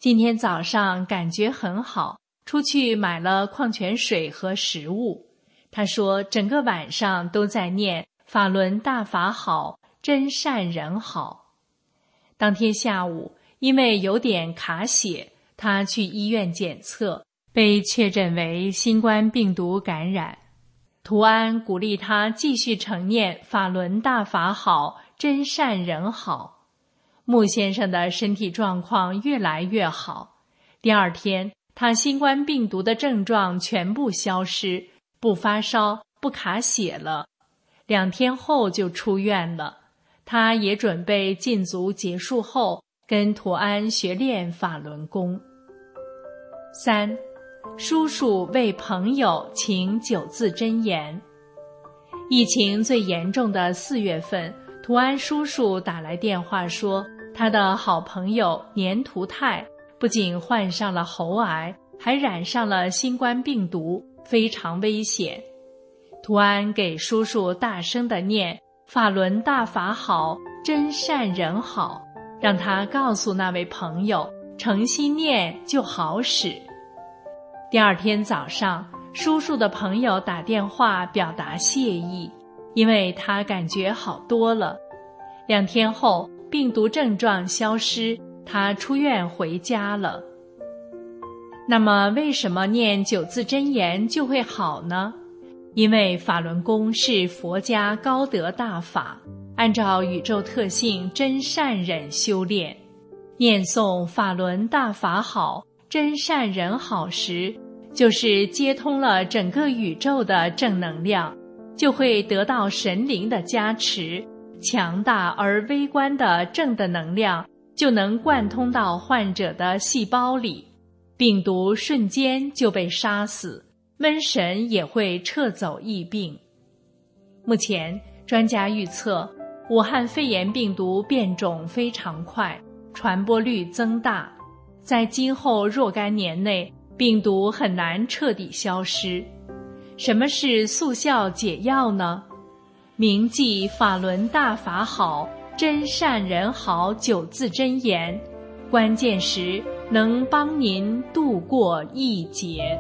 今天早上感觉很好，出去买了矿泉水和食物。他说整个晚上都在念法轮大法好，真善人好。当天下午，因为有点卡血，他去医院检测，被确诊为新冠病毒感染。图安鼓励他继续承念法轮大法好，真善人好。穆先生的身体状况越来越好。第二天，他新冠病毒的症状全部消失，不发烧，不卡血了。两天后就出院了。他也准备禁足结束后跟图安学练法轮功。三，叔叔为朋友请九字真言。疫情最严重的四月份，图安叔叔打来电话说，他的好朋友年图泰不仅患上了喉癌，还染上了新冠病毒，非常危险。图安给叔叔大声地念法轮大法好，真善人好，让他告诉那位朋友，诚心念就好使。第二天早上，叔叔的朋友打电话表达谢意，因为他感觉好多了。两天后，病毒症状消失，他出院回家了。那么为什么念九字真言就会好呢？因为法轮功是佛家高德大法，按照宇宙特性真善忍修炼。念诵法轮大法好，真善人好时，就是接通了整个宇宙的正能量，就会得到神灵的加持，强大而微观的正的能量就能贯通到患者的细胞里，病毒瞬间就被杀死，瘟神也会撤走疫病。目前专家预测，武汉肺炎病毒变种非常快，传播率增大，在今后若干年内，病毒很难彻底消失。什么是速效解药呢？铭记法轮大法好，真善人好九字真言，关键时能帮您度过一劫。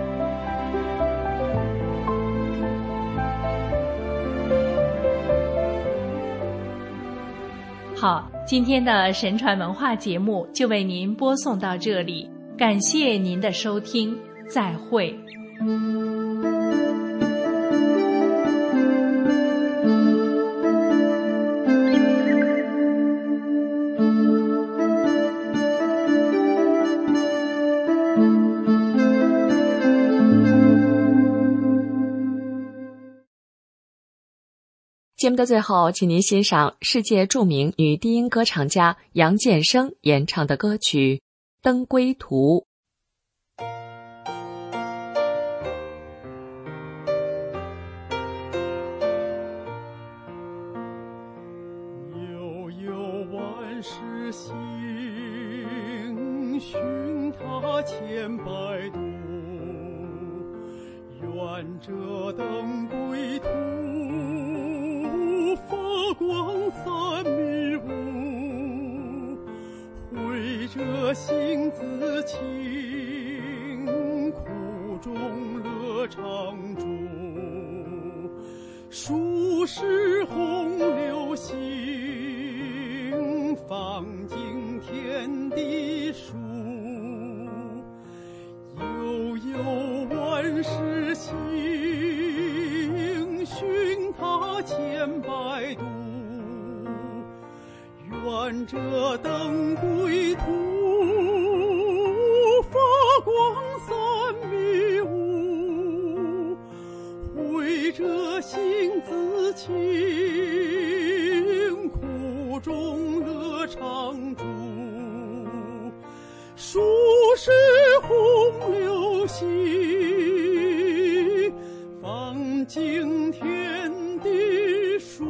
好，今天的神传文化节目就为您播送到这里，感谢您的收听，再会。 节目的最后，请您欣赏世界著名女低音歌唱家杨建生演唱的歌曲《登归途》。 悠悠万世行，寻他千百度，愿这登归途发光散迷雾，慧者性自清，苦中乐常驻，数世洪流行，放尽天地数，悠悠万世行，寻他千百度，愿这登归途发光散迷雾，慧者性自清，苦中乐常驻，数世洪流行，放尽天地数。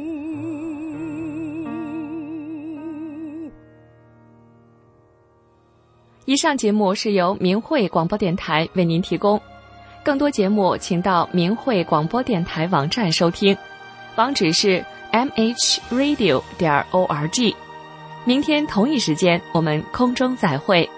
以上节目是由明慧广播电台为您提供，更多节目请到明慧广播电台网站收听，网址是 m h radio 点 org。明天同一时间，我们空中再会。